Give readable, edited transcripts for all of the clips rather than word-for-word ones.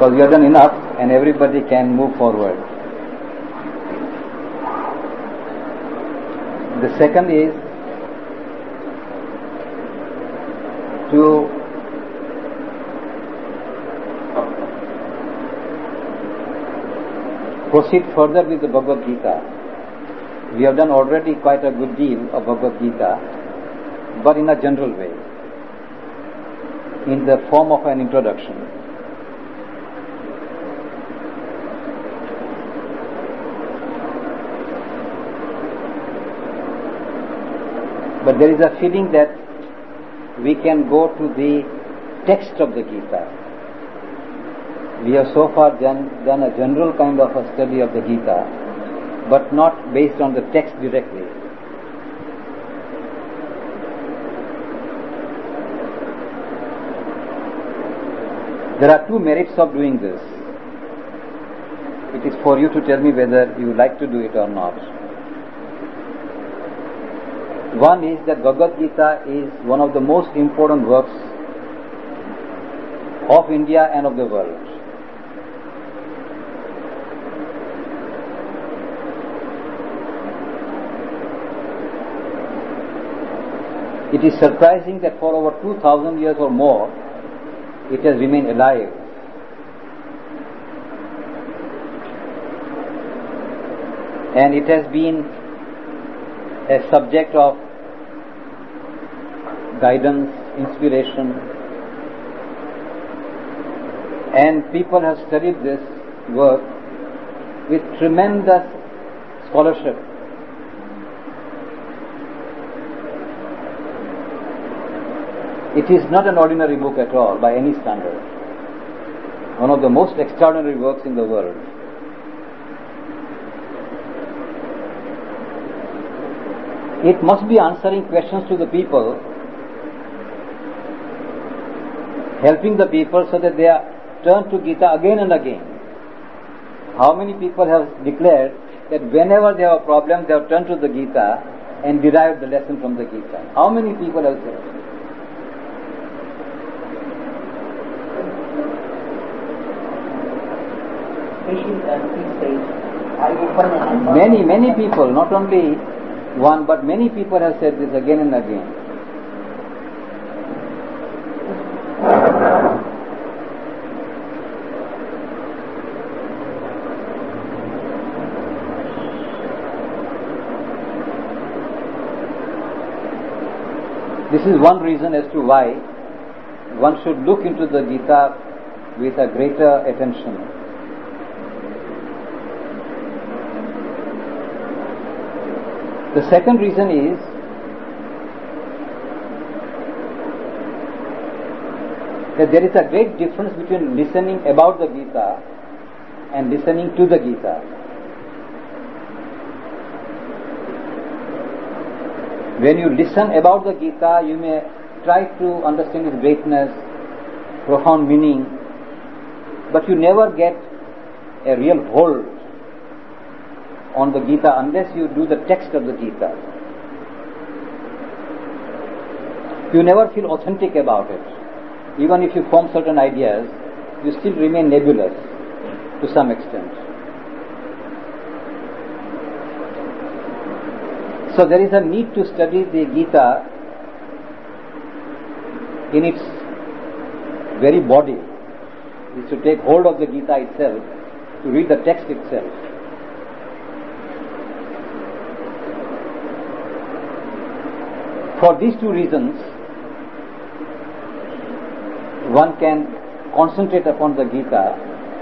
because we have done enough and everybody can move forward. The second is to proceed further with the Bhagavad Gita. We have done already quite a good deal of Bhagavad Gita, but in a general way, in the form of an introduction. But there is a feeling that we can go to the text of the Gita. We have so far done a general kind of a study of the Gita, but not based on the text directly. There are two merits of doing this. It is for you to tell me whether you like to do it or not. One is that Bhagavad Gita is one of the most important works of India and of the world. It is surprising that for over 2000 years or more, it has remained alive. And it has been a subject of guidance, inspiration, and people have studied this work with tremendous scholarship. It is not an ordinary book at all by any standard. One of the most extraordinary works in the world. It must be answering questions to the people, helping the people so that they are turned to Gita again and again. How many people have declared that whenever they have a problem, they have turned to the Gita and derived the lesson from the Gita? How many people have said? Many people, not only one, but many people have said this again and again. This is one reason as to why one should look into the Gita with a greater attention. The second reason is that there is a great difference between listening about the Gita and listening to the Gita. When you listen about the Gita, you may try to understand its greatness, profound meaning, but you never get a real hold on the Gita unless you do the text of the Gita. You never feel authentic about it. Even if you form certain ideas, you still remain nebulous to some extent. So there is a need to study the Gita in its very body. Is to take hold of the Gita itself, to read the text itself. For these two reasons, one can concentrate upon the Gita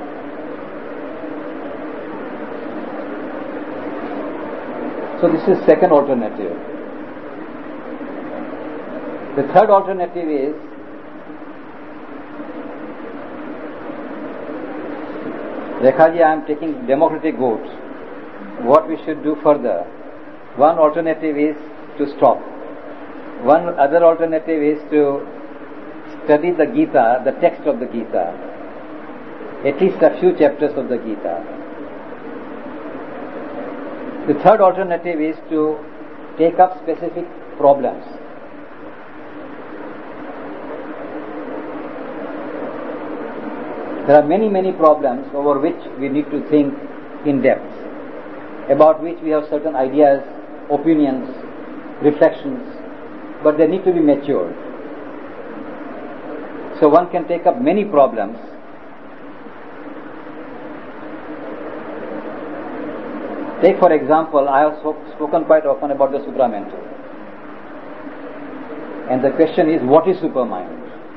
So this is second alternative. The third alternative is Rekhaji, I am taking democratic votes. What we should do further? One alternative is to stop. One other alternative is to study the Gita, the text of the Gita, at least a few chapters of the Gita. The third alternative is to take up specific problems. There are many, many problems over which we need to think in depth, about which we have certain ideas, opinions, reflections, but they need to be matured. So one can take up many problems. Take for example, I have spoken quite often about the supramental. And the question is, what is supermind?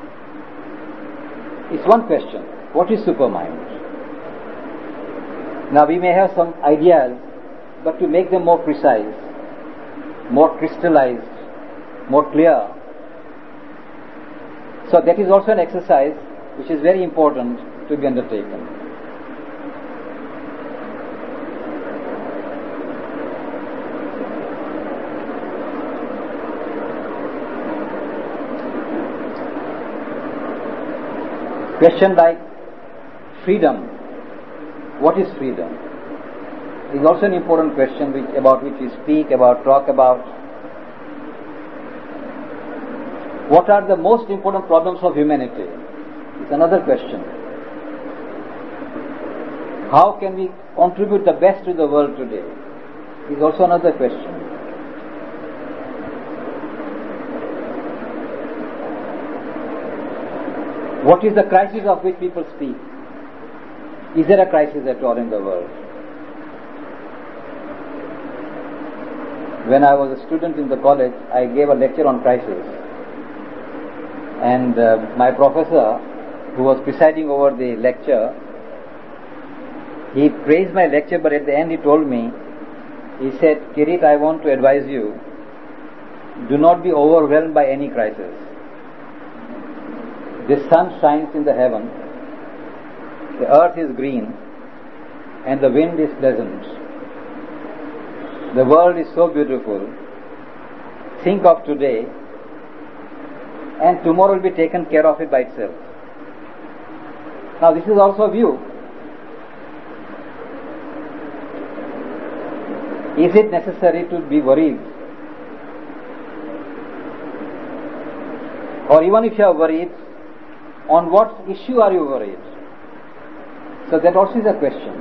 It's one question. What is supermind? Now we may have some ideas, but to make them more precise, more crystallized, more clear. So that is also an exercise which is very important to be undertaken. Question like freedom. What is freedom? Is also an important question about which we speak, talk about. What are the most important problems of humanity? It's another question. How can we contribute the best to the world today? Is also another question. What is the crisis of which people speak? Is there a crisis at all in the world? When I was a student in the college, I gave a lecture on crisis. And my professor, who was presiding over the lecture, he praised my lecture, but at the end he told me, he said, Kirit, I want to advise you, do not be overwhelmed by any crisis. The sun shines in the heaven, the earth is green, and the wind is pleasant. The world is so beautiful. Think of today, and tomorrow will be taken care of it by itself. Now this is also a view. Is it necessary to be worried? Or even if you are worried, on what issue are you worried? So that also is a question.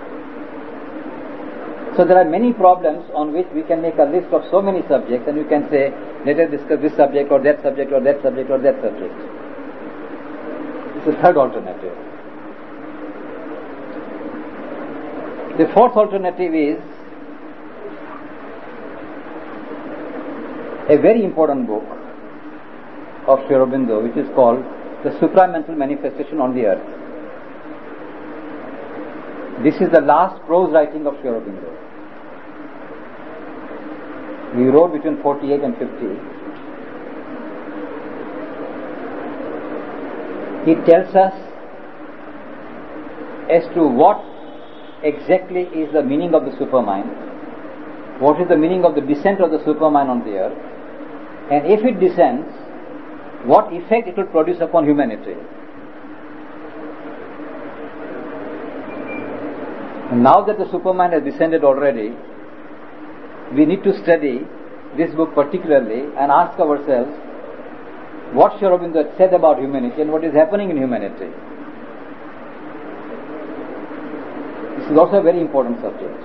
So there are many problems on which we can make a list of so many subjects, and you can say, let us discuss this subject or that subject or that subject or that subject. It's the third alternative. The fourth alternative is a very important book of Sri Aurobindo, which is called The Supramental Manifestation on the Earth. This is the last prose writing of Sri Aurobindo. He wrote between 48 and 50. He tells us as to what exactly is the meaning of the supermind, what is the meaning of the descent of the supermind on the earth, and if it descends, what effect it will produce upon humanity. And now that the supermind has descended already, we need to study this book particularly and ask ourselves what Sri Aurobindo had said about humanity and what is happening in humanity. This is also a very important subject.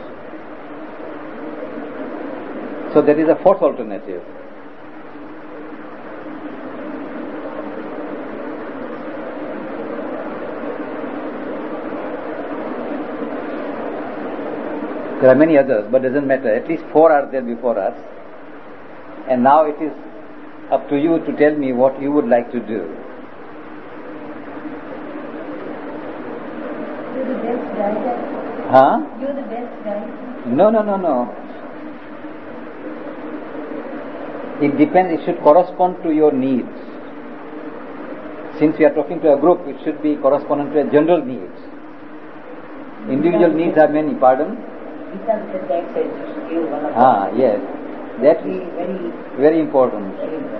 So that is a fourth alternative. There are many others, but doesn't matter. At least four are there before us. And now it is up to you to tell me what you would like to do. You're the best guy. Huh? You're the best guy. No. It depends. It should correspond to your needs. Since we are talking to a group, it should be correspondent to a general needs. Individual needs are many. Pardon? Because the text is still one of Yes. That is very important.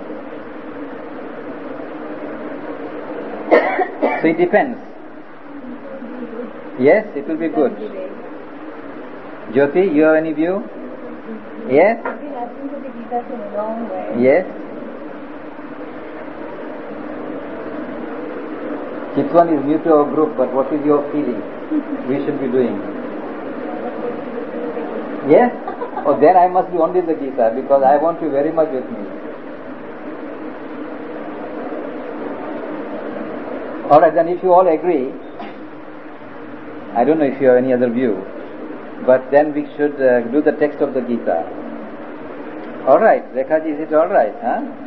So it depends. Yes, it will be good. Jyoti, you have any view? Yes? I've been asking for the Gita for a long while. Yes? Keep one is new to our group, but what is your feeling we should be doing? Yes? Oh, then I must do only the Gita, because I want you very much with me. Alright, then if you all agree, I don't know if you have any other view, but then we should do the text of the Gita. Alright, Rekhaji, is it alright? Huh?